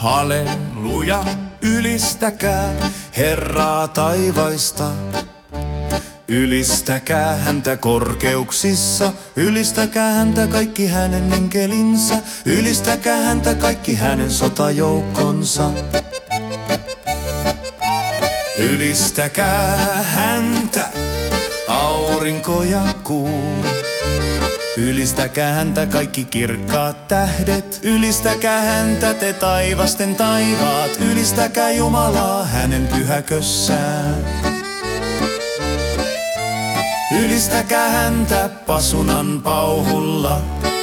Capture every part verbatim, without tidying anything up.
Halleluja, ylistäkää Herraa taivaista. Ylistäkää häntä korkeuksissa, ylistäkää häntä kaikki hänen enkelinsä, ylistäkää häntä kaikki hänen sotajoukkonsa. Ylistäkää häntä, aurinko ja kuu. Ylistäkää häntä kaikki kirkkaat tähdet, ylistäkää häntä te taivasten taivaat, ylistäkää Jumalaa hänen pyhäkössään. Ylistäkää häntä pasunan pauhulla,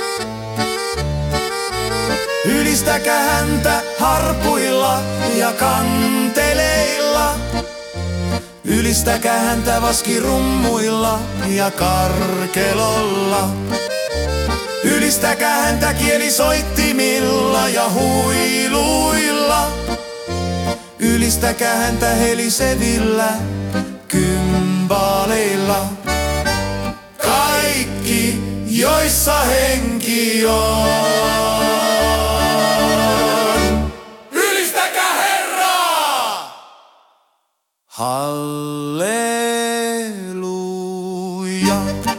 ylistäkää häntä harpuilla ja kanteleilla. Ylistäkää häntä vaskirummuilla ja karkelolla. Ylistäkää häntä kielisoittimilla ja huiluilla. Ylistäkää häntä helisevillä kymbaaleilla. Kaikki, joissa henki on. Ylistäkää Herraa! Halleluja!